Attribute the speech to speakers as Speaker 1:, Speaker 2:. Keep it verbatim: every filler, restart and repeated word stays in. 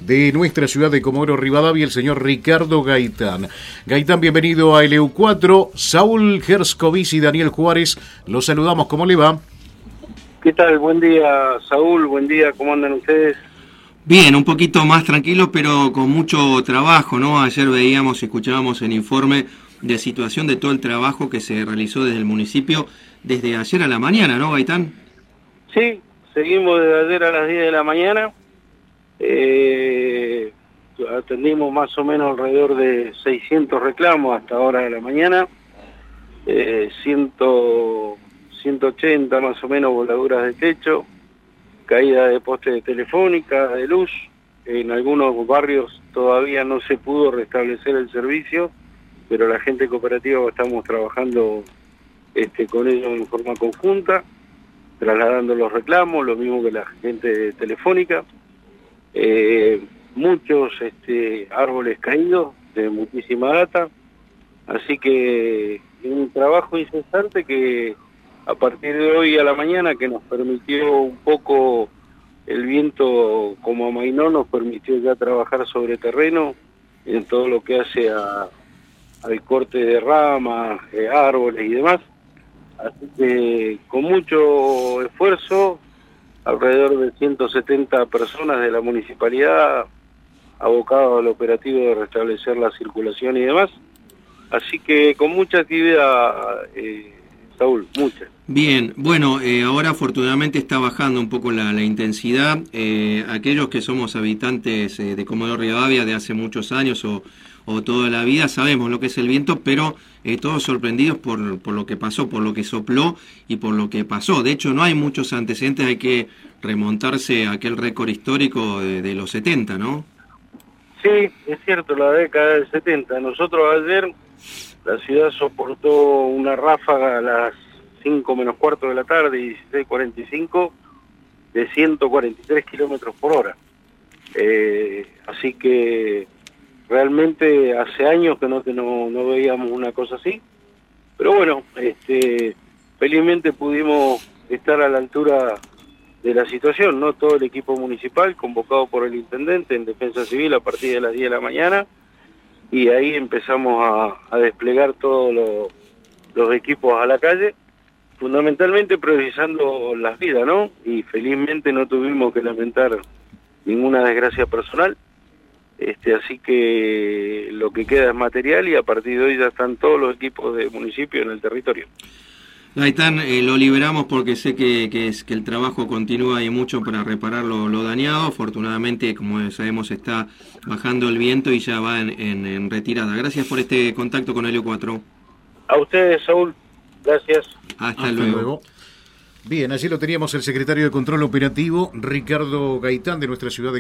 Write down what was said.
Speaker 1: de nuestra ciudad de Comodoro Rivadavia, el señor Ricardo Gaitán. Gaitán, bienvenido a L U cuatro. Saúl Herskovich y Daniel Juárez, los saludamos. ¿Cómo le va?
Speaker 2: ¿Qué tal? Buen día, Saúl. Buen día. ¿Cómo andan ustedes?
Speaker 3: Bien, un poquito más tranquilo, pero con mucho trabajo, ¿no? Ayer veíamos y escuchábamos el informe de situación de todo el trabajo que se realizó desde el municipio desde ayer a la mañana, ¿no, Gaitán?
Speaker 2: Sí, seguimos desde ayer a las diez de la mañana. Eh, atendimos más o menos alrededor de seiscientos reclamos hasta ahora de la mañana. Eh, cien, ciento ochenta más o menos voladuras de techo, caída de postes de telefónica, de luz. En algunos barrios todavía no se pudo restablecer el servicio, pero la gente cooperativa estamos trabajando este, con ellos en forma conjunta, trasladando los reclamos, lo mismo que la gente telefónica. Eh, muchos este, árboles caídos de muchísima data, así que un trabajo incesante que a partir de hoy a la mañana, que nos permitió un poco el viento como amainó, nos permitió ya trabajar sobre terreno en todo lo que hace a, al corte de ramas, eh, árboles y demás. Así que con mucho esfuerzo, alrededor de ciento setenta personas de la municipalidad abocados al operativo de restablecer la circulación y demás. Así que con mucha actividad, eh, Saúl, mucha.
Speaker 3: Bien, bueno, eh, ahora afortunadamente está bajando un poco la, la intensidad. Eh, aquellos que somos habitantes eh, de Comodoro Rivadavia de hace muchos años o, o toda la vida sabemos lo que es el viento, pero eh, todos sorprendidos por, por lo que pasó, por lo que sopló y por lo que pasó. De hecho, no hay muchos antecedentes, hay que remontarse a aquel récord histórico de, de los setenta, ¿no?
Speaker 2: Sí, es cierto, la década del setenta. Nosotros ayer, la ciudad soportó una ráfaga a las cinco menos cuarto de la tarde, dieciséis cuarenta y cinco, de ciento cuarenta y tres kilómetros por hora. Eh, así que realmente hace años que no, que no, no veíamos una cosa así. Pero bueno, este, felizmente pudimos estar a la altura de la situación, ¿no? Todo el equipo municipal, convocado por el intendente en Defensa Civil a partir de las diez de la mañana, y ahí empezamos a, a desplegar todos lo, los equipos a la calle, fundamentalmente priorizando las vidas, ¿no? Y felizmente no tuvimos que lamentar ninguna desgracia personal, este, así que lo que queda es material y a partir de hoy ya están todos los equipos de municipio en el territorio.
Speaker 3: Gaitán, eh, lo liberamos porque sé que, que, es, que el trabajo continúa y mucho para reparar lo, lo dañado. Afortunadamente, como sabemos, está bajando el viento y ya va en, en, en retirada. Gracias por este contacto con L U cuatro.
Speaker 2: A ustedes, Saúl. Gracias.
Speaker 3: Hasta,
Speaker 1: Hasta
Speaker 3: luego.
Speaker 1: luego. Bien, allí lo teníamos el secretario de Control Operativo, Ricardo Gaitán, de nuestra ciudad de